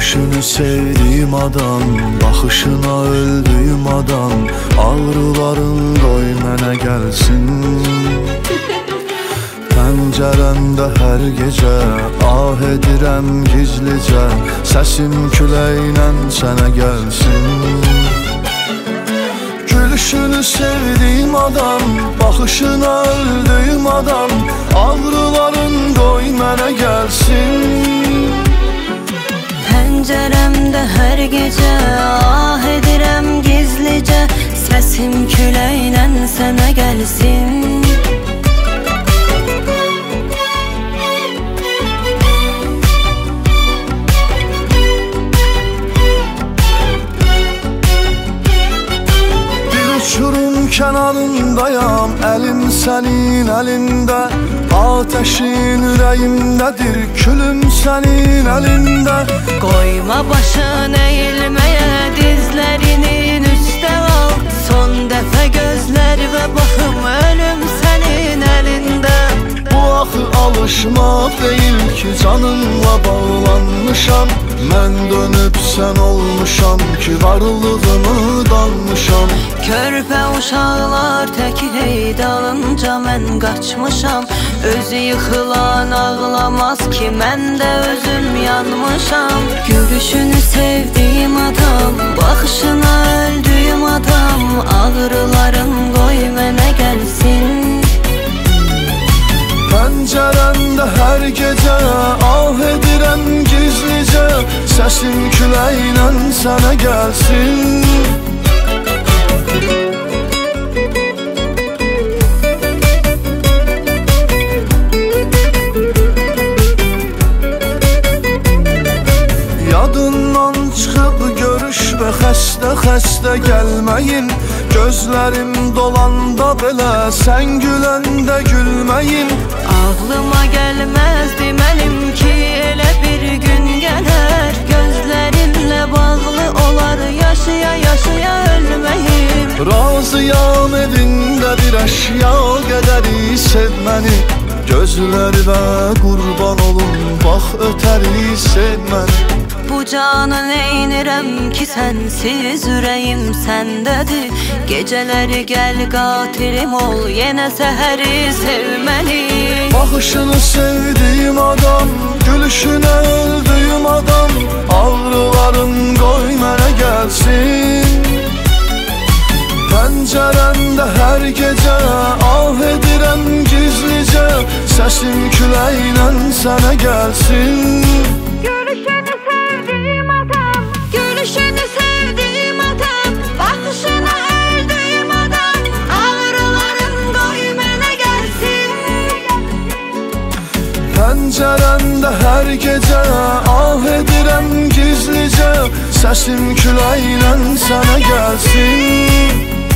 Gülüşünü sevdiğim adam, baxışına öldüyüm adam. Ağrıların qoy mənə gəlsin. Pəncərəmdə hər gecə ah edirəm gizlicə. Səsim küləklə sənə gəlsin. Gülüşünü sevdiğim adam, baxışına öldüyüm adam. Ağrıların qoy mənə gəlsin. Pəncərəmdə hər gecə ah edirəm gizlicə. Səsim küləklə sənə gəlsin. Uçurum kənarındayam, əlim sənin əlində. Ateşin ürəyimdədir, külüm sənin əlində. Qoyma başın əyilməyə, dizlərinin üstə al. Son dəfə gözlər və baxım, ölüm sənin əlində. Bu axı alışmaq deyil ki, canınla bağlanmışam. Mən dönüb sən olmuşam ki, varlığımı dalmışam. Körpə uşaqlar tək hey dalınca mən qaçmışam. Özü yıxılan ağlamaz ki, mən də özüm yanmışam. Gülüşünü sevdiğim adam, baxışına öldüyüm adam. Ağrılarım qoy mənə gəlsin. Pəncərəmdə hər gecə ah edirəm gizlicə. Səsim küləklə sənə gəlsin. Yadından çıxıb görüşmə, xəstə gəlməyin. Gözlərim dolanda belə, sən güləndə gülməyin. Ağlıma gəlməzdi mənim ki, elə bir gün gələr. Gözlərinlə bağlı olar, yaşaya ölməyim. Razıyam evində bir əşya qədəri sevməni. Gözlərimə qurban olun, bax ötəri sevməni. Bu canı neynirəm ki, sənsiz ürəyim səndədir. Gecələri gəl qatilim ol, yenə səhəri sevməni. Baxışını sevdiğim adam, gülüşünə öldüyüm adam. Ağrıların qoy mənə gəlsin. Pəncərəmdə hər gecə ah edirəm gizlicə. Səsim küləklə sənə gəlsin. Gülüşünü sevdiğim adam, gülüşünü sevdiğim adam. Baxışına öldüyüm adam. Ağrıların qoy mənə gəlsin. Pəncərəmdə hər gecə ah edirəm gizlicə. Səsim küləklə sənə gəlsin.